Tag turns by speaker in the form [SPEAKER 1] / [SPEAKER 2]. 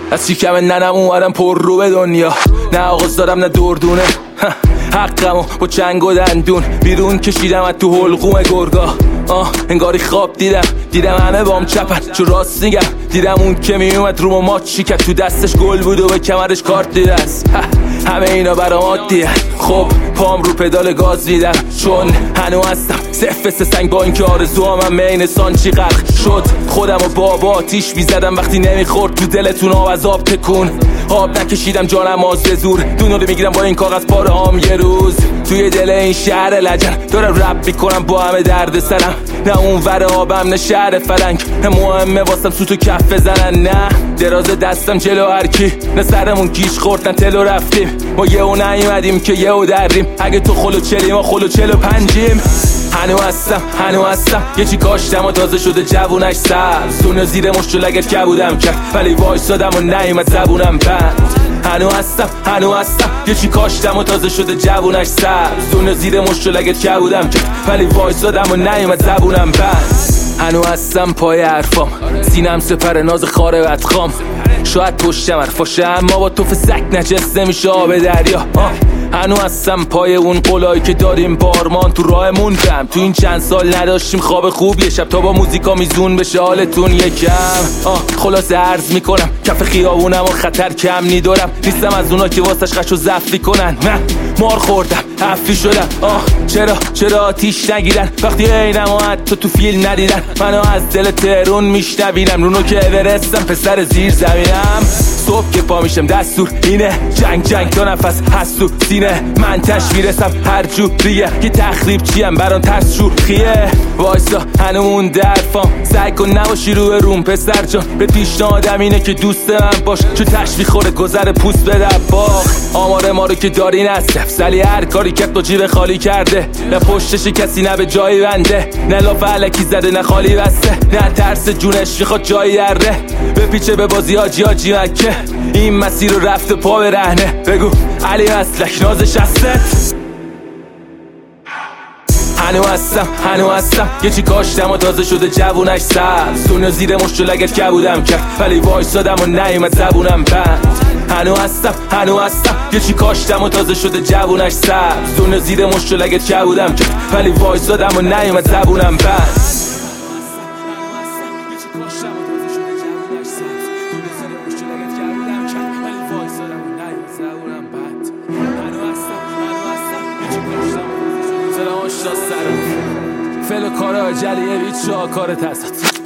[SPEAKER 1] از شکم ننم اومدم پر رو به دنیا، نه آغاز دارم نه دردونه. حقمو با چنگ و دندون بیرون کشیدم از تو حلقوم گرگا. انگاری خواب دیدم همه بام چپن، چو راست میگم دیدم اون که میومد رو ما چیکت، تو دستش گل بود و به کمرش کارت دیده است. همه اینا برام عادیه. خب پام رو پدال گاز میدم، چون هنو هستم صفر سنگ با اینکه آرزوام من سانچی غرق شد. خودم و بابا آتیش میزدم وقتی نمیخورد تو دلتون آب از آب تکون. آب نکشیدم جانم آز به زور، دونو میگیرم با این کاغذ پاره هام یه روز. توی دل این شهر لجن دارم رپ میکنم با همه درد سرم، نه اون ور آبم نه شهر فلنگ، نه مهمه واسم سوتو کف بزنن، نه دراز دستم جلو هرکی، نه سرمون گیش خوردن تلو رفتیم. ما یهو نیومدیم که یهو دریم، اگه تو خلو چلی ما خلو 45یم. هنو هستم یه چی کاشتم و تازه شده جوونش سبز، دنیا زیر مشت و لگت کبودم کرد ولی وایسادم و نیومد زبونم بند. هنو هستم یه چی کاشتم و تازه شده جوونش سبز، دنیا زیر مشت و لگت کبودم کرد ولی وایسادم و نیومد زبونم بند. هنو هستم پای حرفام، سینم سپر ناز خاره بدخام، شاید پشتم حرفاشه اما با توف سک نجس نمیشه آب دریا. هنو هستم پای اون قلایی که داریم بارمان تو راه موندم، تو این چند سال نداشتیم خواب خوب، یه شب تا با موزیکا میزون بشه حالتون یکم. خلاصه عرض میکنم کف خیابونم و خطر کم نیدارم، نیستم از اونا که واسش قش و زفی کنن، من مار خوردم حفی شدم. چرا آتیش نگیرن وقتی اینم و حتی تو فیلم ندیدن، منو از دل تهرون میشنوینم رونو که اورستم پسر زیر زمینم. صبح که پا میشم دستور اینه جنگ تا نفس هست تو سینه، من تش میرسم هر جوریه که تخریب چیم برام ترس شوخیه. وایسا هنومون درفام سعی کن نباشی روم پسر جان، به پیشنهادم اینه که دوست من باش، چون تشویق خوره گذر پوست به دباغ. آمار ما رو که داری نصف سلی هر کاری که تو جیب خالی کرده، نه پشتش کسی نه به جایی بنده، نه لاف علکی زده نه خالی بسته، نه ترس جونش میخواد جایی دره، به پیچه به بازی حاجی مکه این مسیر رو رفته پا به رهنه. بگو علی مسلک نازش هستت. هنو هستم یه چی کاشتم و تازه شده جوونش سبز، دنیا زیر مشت و لگت کبودم کرد ولی وایسادم و نیومد زبونم بند. هنو هستم یه چی کاشتم و تازه شده جوونش سبز، دنیا زیر مشت و لگت کبودم کرد ولی وایسادم و نیومد زبونم بند. فعل کار جلیه بیچ کار تزد